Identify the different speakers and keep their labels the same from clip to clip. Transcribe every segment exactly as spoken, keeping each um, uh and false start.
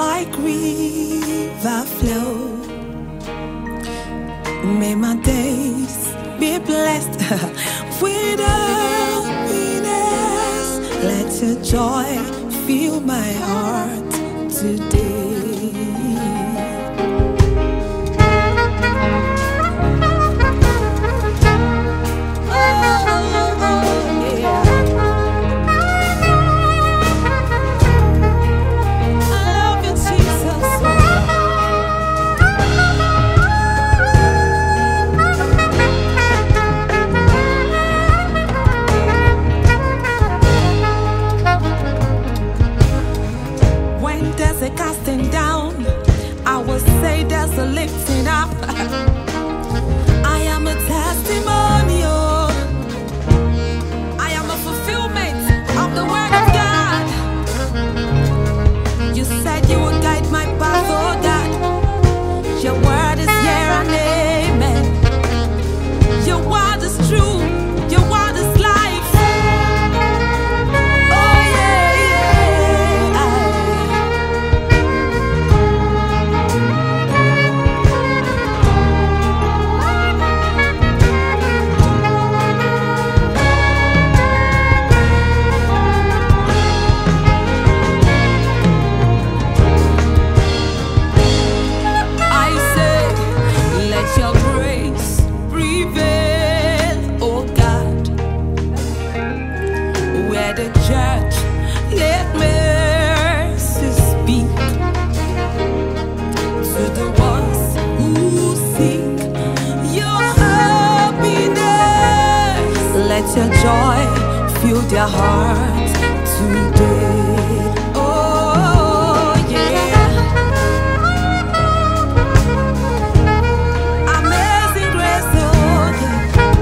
Speaker 1: like river flow. May my days be blessed with happiness. Let your joy fill my heart today. There's a casting down, I will say there's a lifting up. I am a testimonial, I am a fulfillment of the word of God. You said you would guide my path, oh God. Your word is yeah and amen. Your word is true, your word is life. The church, let mercy speak to the ones who seek your happiness. Let your joy fill their hearts today. Oh yeah. Amazing grace, oh yeah.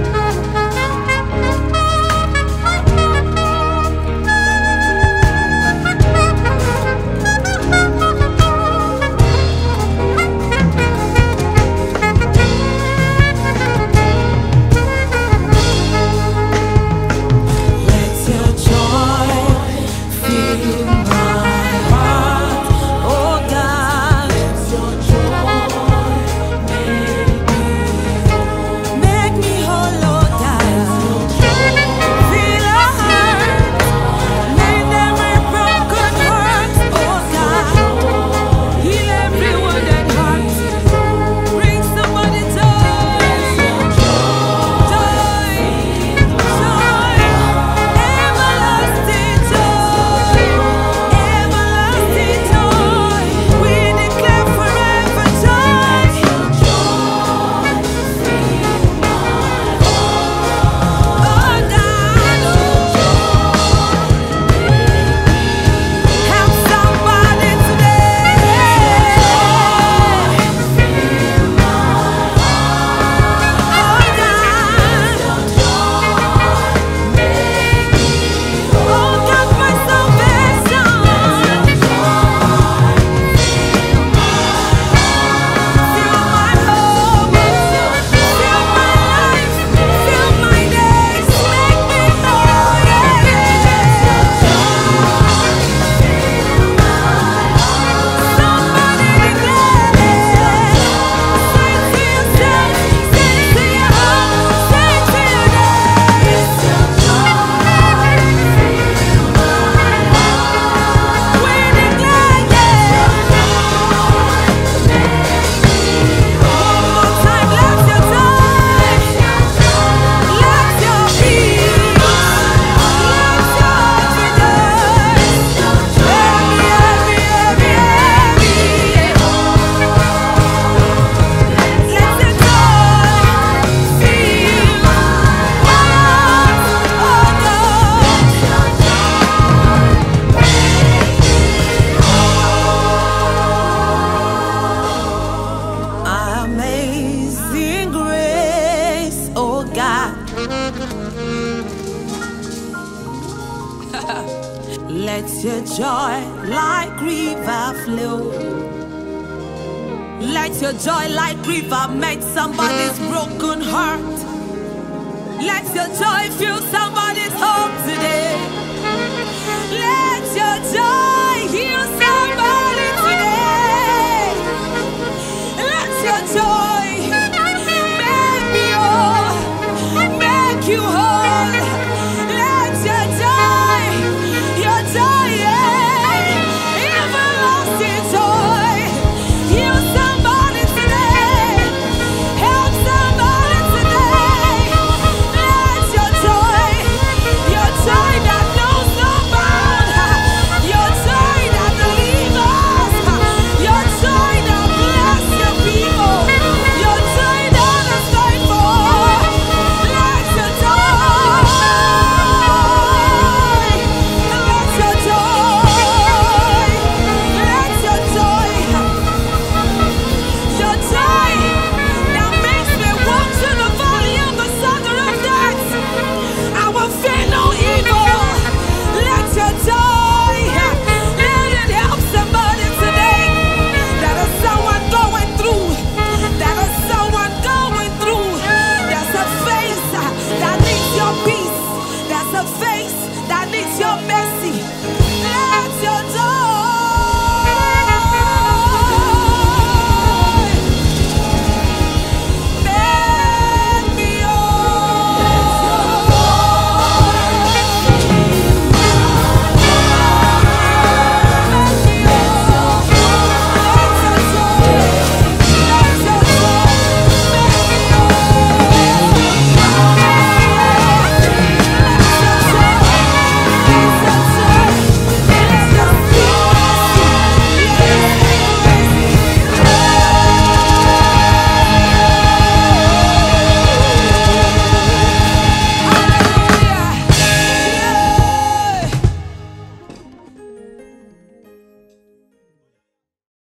Speaker 1: Let your joy like river flow. Let your joy like river melt somebody's broken heart. Let your joy fill somebody's home today. Let your joy heal